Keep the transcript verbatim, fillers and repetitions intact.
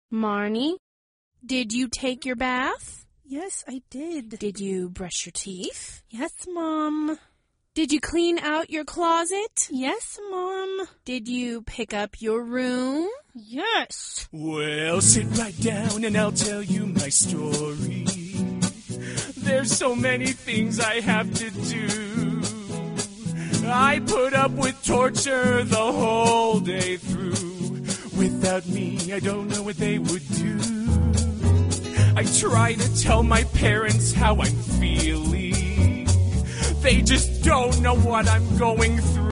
Marnie, did you take your bath? Yes, I did. Did you brush your teeth? Yes, Mom. Did you clean out your closet? Yes, Mom. Did you pick up your room? Yes. Well, sit right down and I'll tell you my story. There's so many things I have to do. I put up with torture the whole day through. Without me, I don't know what they would do. I try to tell my parents how I'm feeling. They just don't know what I'm going through.